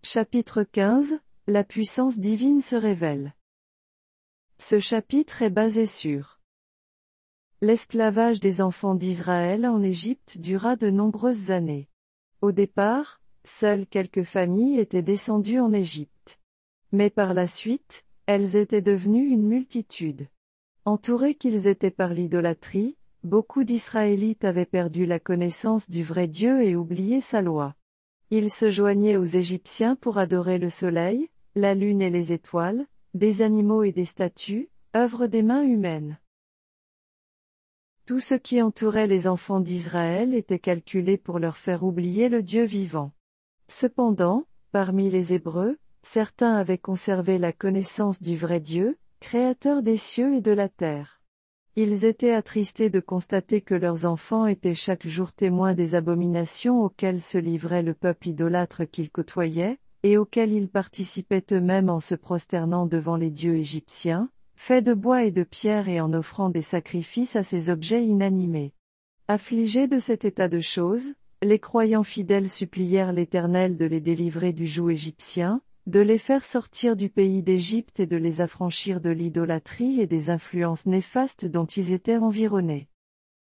Chapitre 15, la puissance divine se révèle. Ce chapitre est basé sur l'esclavage des enfants d'Israël en Égypte dura de nombreuses années. Au départ, seules quelques familles étaient descendues en Égypte. Mais par la suite, elles étaient devenues une multitude. Entourés qu'ils étaient par l'idolâtrie, beaucoup d'Israélites avaient perdu la connaissance du vrai Dieu et oublié sa loi. Ils se joignaient aux Égyptiens pour adorer le soleil, la lune et les étoiles, des animaux et des statues, œuvres des mains humaines. Tout ce qui entourait les enfants d'Israël était calculé pour leur faire oublier le Dieu vivant. Cependant, parmi les Hébreux, certains avaient conservé la connaissance du vrai Dieu, créateur des cieux et de la terre. Ils étaient attristés de constater que leurs enfants étaient chaque jour témoins des abominations auxquelles se livrait le peuple idolâtre qu'ils côtoyaient, et auxquelles ils participaient eux-mêmes en se prosternant devant les dieux égyptiens, faits de bois et de pierre et en offrant des sacrifices à ces objets inanimés. Affligés de cet état de choses, les croyants fidèles supplièrent l'Éternel de les délivrer du joug égyptien, de les faire sortir du pays d'Égypte et de les affranchir de l'idolâtrie et des influences néfastes dont ils étaient environnés.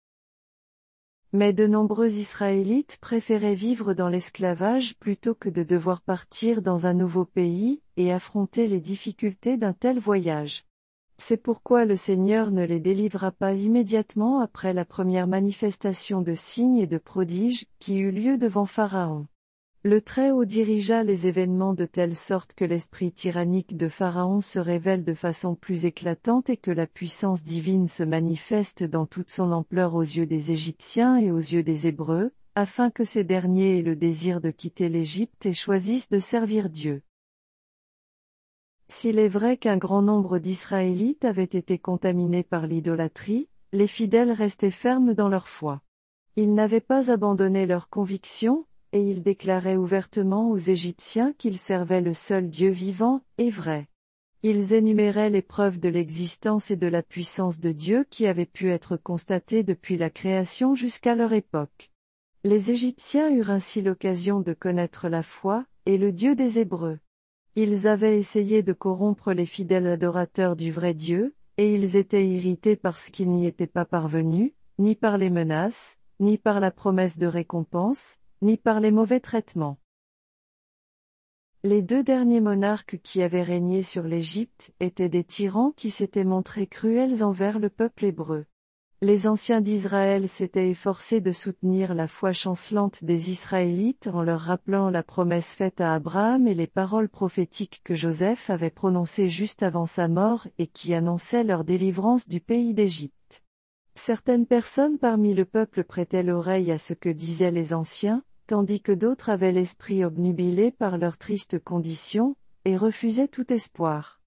Mais de nombreux Israélites préféraient vivre dans l'esclavage plutôt que de devoir partir dans un nouveau pays et affronter les difficultés d'un tel voyage. C'est pourquoi le Seigneur ne les délivra pas immédiatement après la première manifestation de signes et de prodiges qui eut lieu devant Pharaon. Le Très-Haut dirigea les événements de telle sorte que l'esprit tyrannique de Pharaon se révèle de façon plus éclatante et que la puissance divine se manifeste dans toute son ampleur aux yeux des Égyptiens et aux yeux des Hébreux, afin que ces derniers aient le désir de quitter l'Égypte et choisissent de servir Dieu. S'il est vrai qu'un grand nombre d'Israélites avaient été contaminés par l'idolâtrie, les fidèles restaient fermes dans leur foi. Ils n'avaient pas abandonné leurs convictions, et ils déclaraient ouvertement aux Égyptiens qu'ils servaient le seul Dieu vivant et vrai. Ils énuméraient les preuves de l'existence et de la puissance de Dieu qui avaient pu être constatées depuis la création jusqu'à leur époque. Les Égyptiens eurent ainsi l'occasion de connaître la foi, et le Dieu des Hébreux. Ils avaient essayé de corrompre les fidèles adorateurs du vrai Dieu, et ils étaient irrités parce qu'ils n'y étaient pas parvenus, ni par les menaces, ni par la promesse de récompense, ni par les mauvais traitements. Les deux derniers monarques qui avaient régné sur l'Égypte étaient des tyrans qui s'étaient montrés cruels envers le peuple hébreu. Les anciens d'Israël s'étaient efforcés de soutenir la foi chancelante des Israélites en leur rappelant la promesse faite à Abraham et les paroles prophétiques que Joseph avait prononcées juste avant sa mort et qui annonçaient leur délivrance du pays d'Égypte. Certaines personnes parmi le peuple prêtaient l'oreille à ce que disaient les anciens, tandis que d'autres avaient l'esprit obnubilé par leur triste condition, et refusaient tout espoir.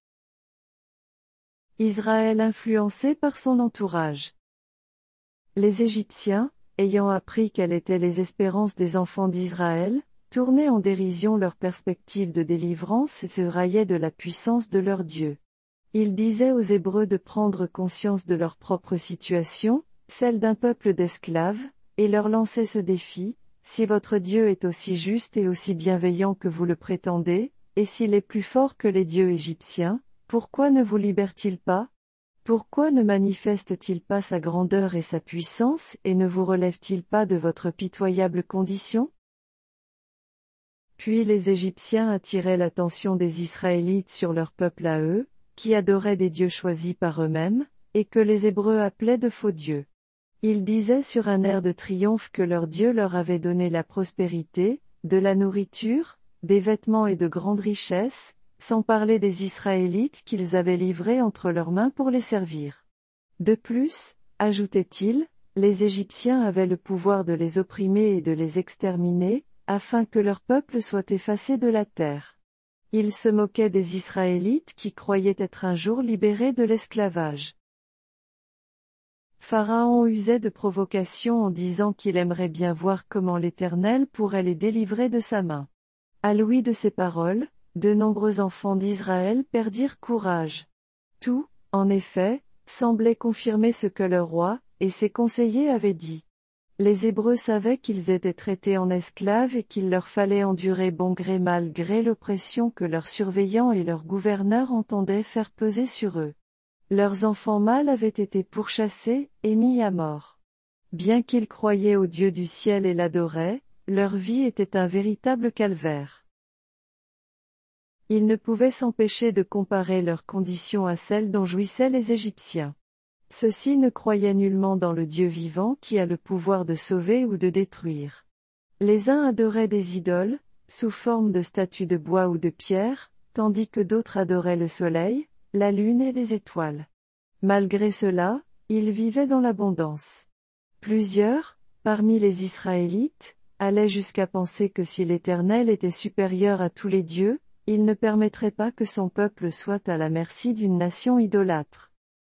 Israël influencé par son entourage. Les Égyptiens, ayant appris quelles étaient les espérances des enfants d'Israël, tournaient en dérision leurs perspectives de délivrance et se raillaient de la puissance de leur Dieu. Ils disaient aux Hébreux de prendre conscience de leur propre situation, celle d'un peuple d'esclaves, et leur lançaient ce défi: si votre Dieu est aussi juste et aussi bienveillant que vous le prétendez, et s'il est plus fort que les dieux égyptiens, pourquoi ne vous libère-t-il pas? Pourquoi ne manifeste-t-il pas sa grandeur et sa puissance et ne vous relève-t-il pas de votre pitoyable condition? Puis les Égyptiens attiraient l'attention des Israélites sur leur peuple à eux, qui adoraient des dieux choisis par eux-mêmes, et que les Hébreux appelaient de faux dieux. Ils disaient sur un air de triomphe que leur Dieu leur avait donné la prospérité, de la nourriture, des vêtements et de grandes richesses, sans parler des Israélites qu'ils avaient livrés entre leurs mains pour les servir. De plus, ajoutaient-ils, les Égyptiens avaient le pouvoir de les opprimer et de les exterminer, afin que leur peuple soit effacé de la terre. Ils se moquaient des Israélites qui croyaient être un jour libérés de l'esclavage. Pharaon usait de provocation en disant qu'il aimerait bien voir comment l'Éternel pourrait les délivrer de sa main. À l'ouïe de ces paroles, de nombreux enfants d'Israël perdirent courage. Tout, en effet, semblait confirmer ce que le roi et ses conseillers avaient dit. Les Hébreux savaient qu'ils étaient traités en esclaves et qu'il leur fallait endurer bon gré mal gré l'oppression que leurs surveillants et leurs gouverneurs entendaient faire peser sur eux. Leurs enfants mâles avaient été pourchassés et mis à mort. Bien qu'ils croyaient au Dieu du ciel et l'adoraient, leur vie était un véritable calvaire. Ils ne pouvaient s'empêcher de comparer leurs conditions à celles dont jouissaient les Égyptiens. Ceux-ci ne croyaient nullement dans le Dieu vivant qui a le pouvoir de sauver ou de détruire. Les uns adoraient des idoles, sous forme de statues de bois ou de pierre, tandis que d'autres adoraient le soleil, la lune et les étoiles. Malgré cela, ils vivaient dans l'abondance. Plusieurs, parmi les Israélites, allaient jusqu'à penser que si l'Éternel était supérieur à tous les dieux, il ne permettrait pas que son peuple soit à la merci d'une nation idolâtre.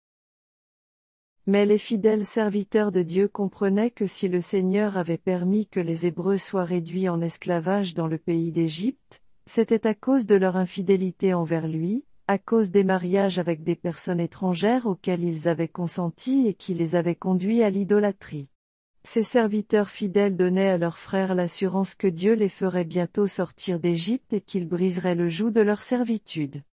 Mais les fidèles serviteurs de Dieu comprenaient que si le Seigneur avait permis que les Hébreux soient réduits en esclavage dans le pays d'Égypte, c'était à cause de leur infidélité envers lui, à cause des mariages avec des personnes étrangères auxquels ils avaient consenti et qui les avaient conduits à l'idolâtrie. Ces serviteurs fidèles donnaient à leurs frères l'assurance que Dieu les ferait bientôt sortir d'Égypte et qu'il briserait le joug de leur servitude.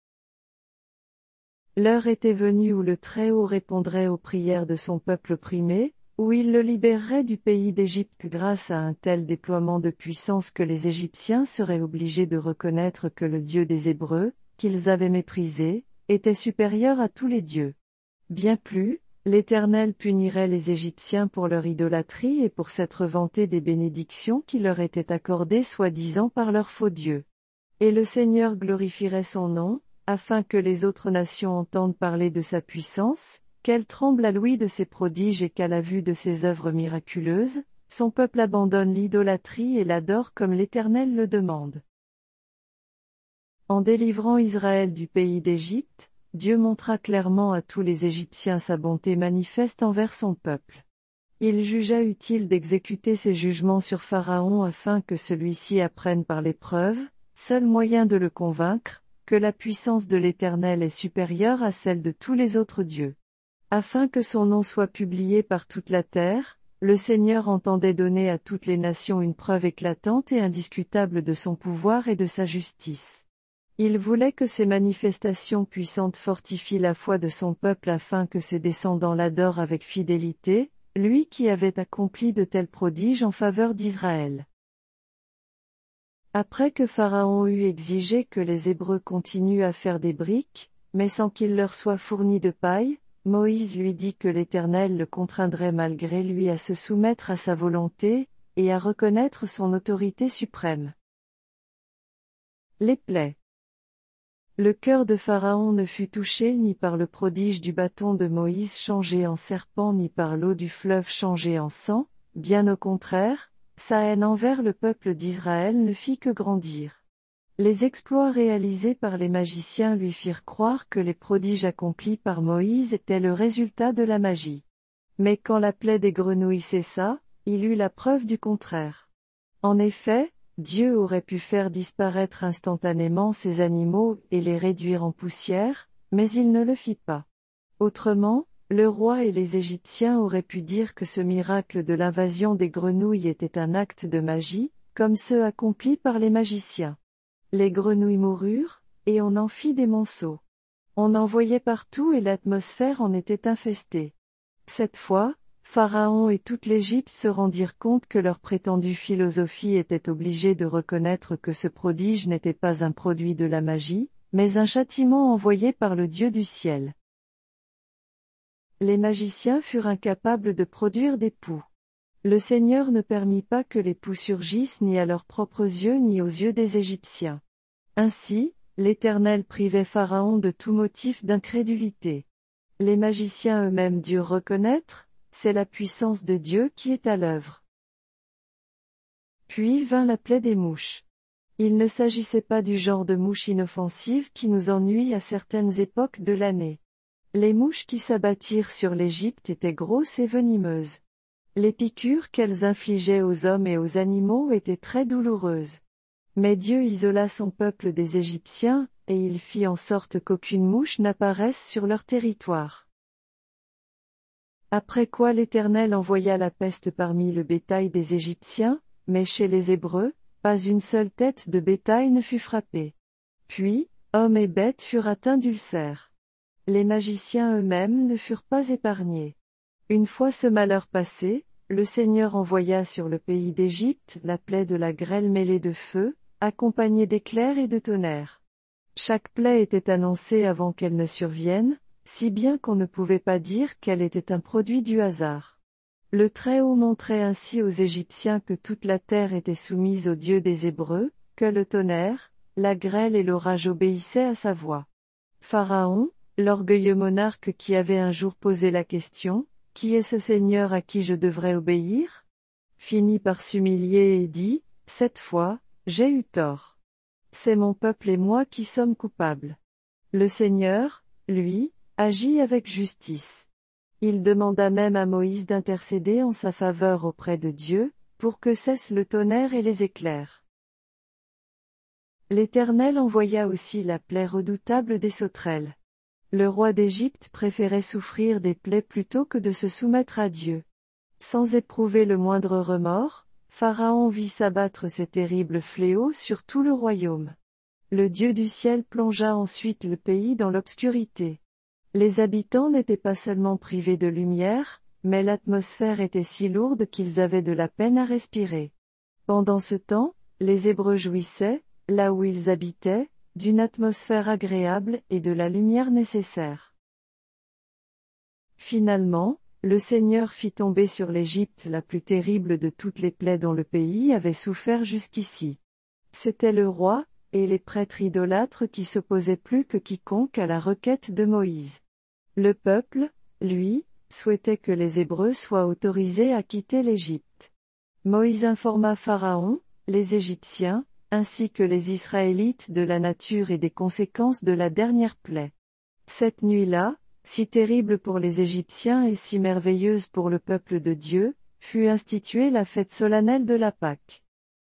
L'heure était venue où le Très-Haut répondrait aux prières de son peuple opprimé, où il le libérerait du pays d'Égypte grâce à un tel déploiement de puissance que les Égyptiens seraient obligés de reconnaître que le Dieu des Hébreux, qu'ils avaient méprisé, était supérieur à tous les dieux. Bien plus, l'Éternel punirait les Égyptiens pour leur idolâtrie et pour s'être vanté des bénédictions qui leur étaient accordées soi-disant par leurs faux dieux. Et le Seigneur glorifierait son nom, afin que les autres nations entendent parler de sa puissance, qu'elles tremblent à l'ouïe de ses prodiges et qu'à la vue de ses œuvres miraculeuses, son peuple abandonne l'idolâtrie et l'adore comme l'Éternel le demande. En délivrant Israël du pays d'Égypte, Dieu montra clairement à tous les Égyptiens sa bonté manifeste envers son peuple. Il jugea utile d'exécuter ses jugements sur Pharaon afin que celui-ci apprenne par l'épreuve, seul moyen de le convaincre, que la puissance de l'Éternel est supérieure à celle de tous les autres dieux. Afin que son nom soit publié par toute la terre, le Seigneur entendait donner à toutes les nations une preuve éclatante et indiscutable de son pouvoir et de sa justice. Il voulait que ces manifestations puissantes fortifient la foi de son peuple afin que ses descendants l'adorent avec fidélité, lui qui avait accompli de tels prodiges en faveur d'Israël. Après que Pharaon eut exigé que les Hébreux continuent à faire des briques, mais sans qu'il leur soit fourni de paille, Moïse lui dit que l'Éternel le contraindrait malgré lui à se soumettre à sa volonté, et à reconnaître son autorité suprême. Les plaies. Le cœur de Pharaon ne fut touché ni par le prodige du bâton de Moïse changé en serpent ni par l'eau du fleuve changée en sang, bien au contraire, sa haine envers le peuple d'Israël ne fit que grandir. Les exploits réalisés par les magiciens lui firent croire que les prodiges accomplis par Moïse étaient le résultat de la magie. Mais quand la plaie des grenouilles cessa, il eut la preuve du contraire. En effet, Dieu aurait pu faire disparaître instantanément ces animaux et les réduire en poussière, mais il ne le fit pas. Autrement, le roi et les Égyptiens auraient pu dire que ce miracle de l'invasion des grenouilles était un acte de magie, comme ceux accomplis par les magiciens. Les grenouilles moururent, et on en fit des monceaux. On en voyait partout et l'atmosphère en était infestée. Cette fois, Pharaon et toute l'Égypte se rendirent compte que leur prétendue philosophie était obligée de reconnaître que ce prodige n'était pas un produit de la magie, mais un châtiment envoyé par le Dieu du ciel. Les magiciens furent incapables de produire des poux. Le Seigneur ne permit pas que les poux surgissent ni à leurs propres yeux ni aux yeux des Égyptiens. Ainsi, l'Éternel privait Pharaon de tout motif d'incrédulité. Les magiciens eux-mêmes durent reconnaître, c'est la puissance de Dieu qui est à l'œuvre. Puis vint la plaie des mouches. Il ne s'agissait pas du genre de mouche inoffensive qui nous ennuie à certaines époques de l'année. Les mouches qui s'abattirent sur l'Égypte étaient grosses et venimeuses. Les piqûres qu'elles infligeaient aux hommes et aux animaux étaient très douloureuses. Mais Dieu isola son peuple des Égyptiens, et il fit en sorte qu'aucune mouche n'apparaisse sur leur territoire. Après quoi l'Éternel envoya la peste parmi le bétail des Égyptiens, mais chez les Hébreux, pas une seule tête de bétail ne fut frappée. Puis, hommes et bêtes furent atteints d'ulcères. Les magiciens eux-mêmes ne furent pas épargnés. Une fois ce malheur passé, le Seigneur envoya sur le pays d'Égypte la plaie de la grêle mêlée de feu, accompagnée d'éclairs et de tonnerres. Chaque plaie était annoncée avant qu'elle ne survienne, si bien qu'on ne pouvait pas dire qu'elle était un produit du hasard. Le Très-Haut montrait ainsi aux Égyptiens que toute la terre était soumise au Dieu des Hébreux, que le tonnerre, la grêle et l'orage obéissaient à sa voix. Pharaon, l'orgueilleux monarque qui avait un jour posé la question, « Qui est ce Seigneur à qui je devrais obéir ?» finit par s'humilier et dit, « Cette fois, j'ai eu tort. C'est mon peuple et moi qui sommes coupables. » Le Seigneur, lui, agit avec justice. Il demanda même à Moïse d'intercéder en sa faveur auprès de Dieu, pour que cesse le tonnerre et les éclairs. L'Éternel envoya aussi la plaie redoutable des sauterelles. Le roi d'Égypte préférait souffrir des plaies plutôt que de se soumettre à Dieu. Sans éprouver le moindre remords, Pharaon vit s'abattre ces terribles fléaux sur tout le royaume. Le Dieu du ciel plongea ensuite le pays dans l'obscurité. Les habitants n'étaient pas seulement privés de lumière, mais l'atmosphère était si lourde qu'ils avaient de la peine à respirer. Pendant ce temps, les Hébreux jouissaient, là où ils habitaient, d'une atmosphère agréable et de la lumière nécessaire. Finalement, le Seigneur fit tomber sur l'Égypte la plus terrible de toutes les plaies dont le pays avait souffert jusqu'ici. C'était le roi, et les prêtres idolâtres qui s'opposaient plus que quiconque à la requête de Moïse. Le peuple, lui, souhaitait que les Hébreux soient autorisés à quitter l'Égypte. Moïse informa Pharaon, les Égyptiens, ainsi que les Israélites de la nature et des conséquences de la dernière plaie. Cette nuit-là, si terrible pour les Égyptiens et si merveilleuse pour le peuple de Dieu, fut instituée la fête solennelle de la Pâque.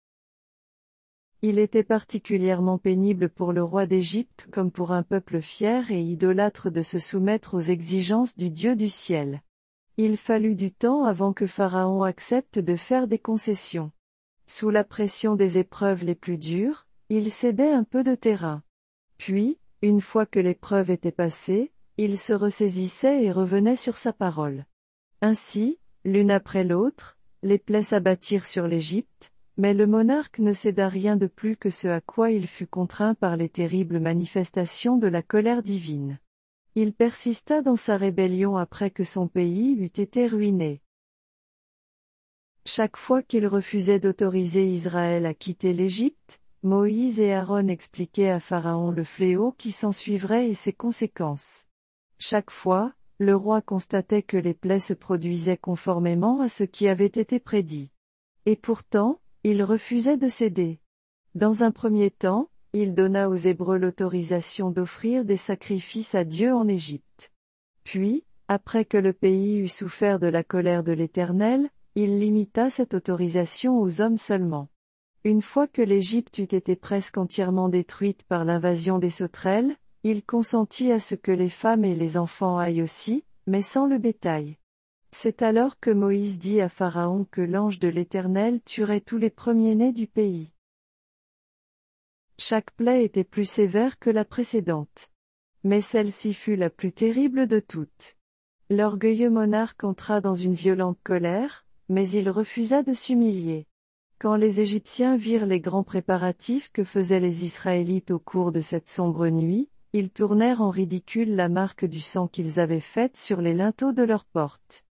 Il était particulièrement pénible pour le roi d'Égypte comme pour un peuple fier et idolâtre de se soumettre aux exigences du Dieu du ciel. Il fallut du temps avant que Pharaon accepte de faire des concessions. Sous la pression des épreuves les plus dures, il cédait un peu de terrain. Puis, une fois que l'épreuve était passée, il se ressaisissait et revenait sur sa parole. Ainsi, l'une après l'autre, les plaies s'abattirent sur l'Égypte, mais le monarque ne céda rien de plus que ce à quoi il fut contraint par les terribles manifestations de la colère divine. Il persista dans sa rébellion après que son pays eut été ruiné. Chaque fois qu'il refusait d'autoriser Israël à quitter l'Égypte, Moïse et Aaron expliquaient à Pharaon le fléau qui s'ensuivrait et ses conséquences. Chaque fois, le roi constatait que les plaies se produisaient conformément à ce qui avait été prédit. Et pourtant, il refusait de céder. Dans un premier temps, il donna aux Hébreux l'autorisation d'offrir des sacrifices à Dieu en Égypte. Puis, après que le pays eut souffert de la colère de l'Éternel, il limita cette autorisation aux hommes seulement. Une fois que l'Égypte eut été presque entièrement détruite par l'invasion des sauterelles, il consentit à ce que les femmes et les enfants aillent aussi, mais sans le bétail. C'est alors que Moïse dit à Pharaon que l'ange de l'Éternel tuerait tous les premiers-nés du pays. Chaque plaie était plus sévère que la précédente. Mais celle-ci fut la plus terrible de toutes. L'orgueilleux monarque entra dans une violente colère, mais il refusa de s'humilier. Quand les Égyptiens virent les grands préparatifs que faisaient les Israélites au cours de cette sombre nuit, ils tournèrent en ridicule la marque du sang qu'ils avaient faite sur les linteaux de leurs portes.